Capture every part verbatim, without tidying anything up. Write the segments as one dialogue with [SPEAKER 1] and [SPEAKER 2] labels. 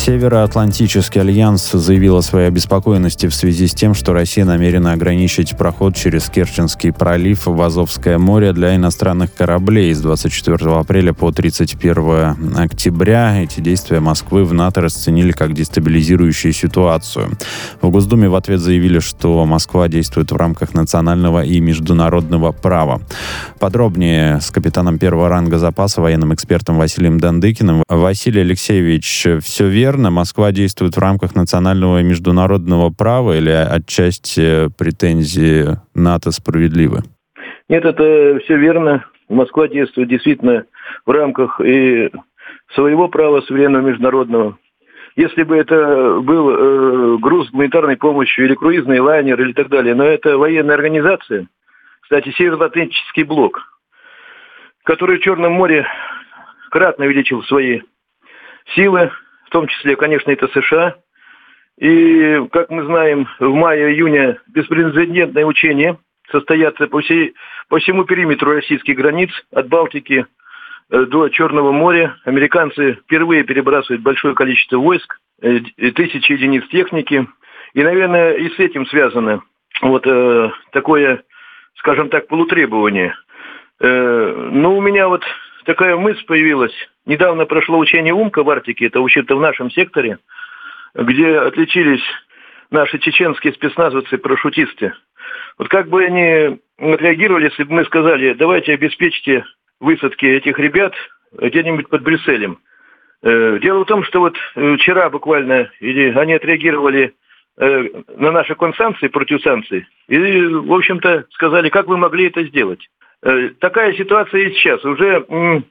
[SPEAKER 1] Североатлантический альянс заявил о своей обеспокоенности в связи с тем, что Россия намерена ограничить проход через Керченский пролив в Азовское море для иностранных кораблей с двадцать четвёртого апреля по тридцать первого октября. Эти действия Москвы в НАТО расценили как дестабилизирующую ситуацию. В Госдуме в ответ заявили, что Москва действует в рамках национального и международного права. Подробнее с капитаном первого ранга запаса, военным экспертом Василием Дандыкиным. Василий Алексеевич, все верно? Москва действует в рамках национального и международного права или отчасти претензии НАТО справедливы?
[SPEAKER 2] Нет, это все верно. Москва действует действительно в рамках и своего права суверенного международного. Если бы это был э, груз гуманитарной помощи или круизный лайнер или так далее, но это военная организация, кстати, Североатлантический блок, который в Черном море кратно увеличил свои силы, в том числе, конечно, это США. И, как мы знаем, в мае-июне беспрецедентные учения состоятся по, всей, по всему периметру российских границ, от Балтики до Черного моря. Американцы впервые перебрасывают большое количество войск, тысячи единиц техники. И, наверное, и с этим связано вот э, такое, скажем так, полутребование. Э, ну, у меня вот такая мысль появилась. Недавно прошло учение «Умка» в Арктике, это вообще-то в нашем секторе, где отличились наши чеченские спецназовцы-парашютисты. Вот как бы они отреагировали, если бы мы сказали, давайте обеспечьте высадки этих ребят где-нибудь под Брюсселем. Дело в том, что вот вчера буквально или они отреагировали на наши контрсанкции, против санкций, и, в общем-то, сказали, как вы могли это сделать. Такая ситуация и сейчас. Уже,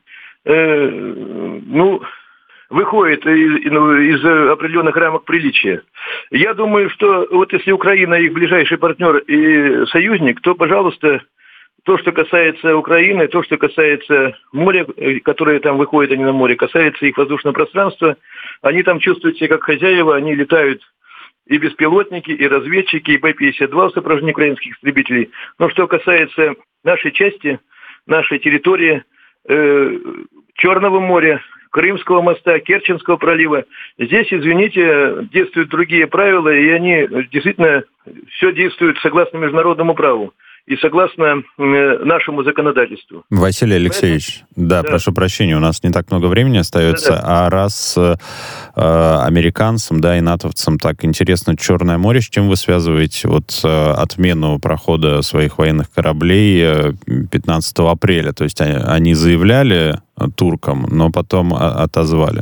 [SPEAKER 2] ну, выходит из, из определенных рамок приличия. Я думаю, что вот если Украина их ближайший партнер и союзник, то, пожалуйста, то, что касается Украины, то, что касается моря, которое там выходит, они на море, касается их воздушного пространства, они там чувствуют себя как хозяева, они летают и беспилотники, и разведчики, и Бэ пятьдесят два в сопровождении украинских истребителей. Но что касается нашей части, нашей территории, э, Черного моря, Крымского моста, Керченского пролива, здесь, извините, действуют другие правила, и они действительно все действуют согласно международному праву и согласно э, нашему законодательству.
[SPEAKER 1] Василий Алексеевич, Поэтому, да, да, прошу прощения, у нас не так много времени остается, да, да. а раз э, американцам, да, и натовцам так интересно Черное море, с чем вы связываете вот э, отмену прохода своих военных кораблей э, пятнадцатого апреля? То есть они, они заявляли туркам, но потом отозвали.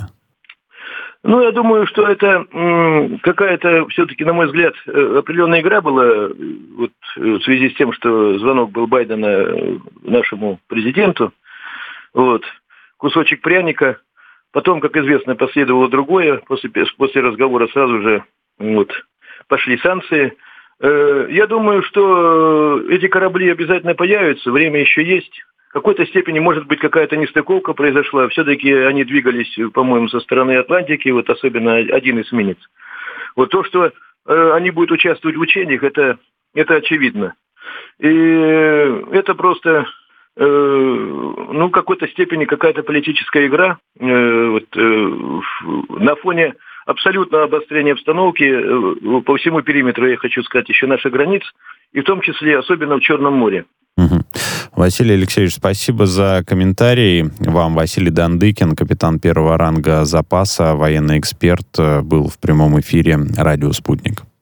[SPEAKER 2] Ну, я думаю, что это м, какая-то, все-таки, на мой взгляд, определенная игра была вот, в связи с тем, что звонок был Байдена нашему президенту. Вот. Кусочек пряника. Потом, как известно, последовало другое. После, после разговора сразу же вот, пошли санкции. Э, я думаю, что эти корабли обязательно появятся. Время еще есть. В какой-то степени, может быть, какая-то нестыковка произошла. Все-таки они двигались, по-моему, со стороны Атлантики, вот особенно один эсминец. Вот то, что э, они будут участвовать в учениях, это, это очевидно. И это просто, э, ну, в какой-то степени какая-то политическая игра. Э, вот, э, на фоне абсолютного обострения обстановки э, по всему периметру, я хочу сказать, еще наших границ, и в том числе особенно в Черном море.
[SPEAKER 1] Угу. Василий Алексеевич, спасибо за комментарий. Вам Василий Дандыкин, капитан первого ранга запаса, военный эксперт, был в прямом эфире «Радио Спутник».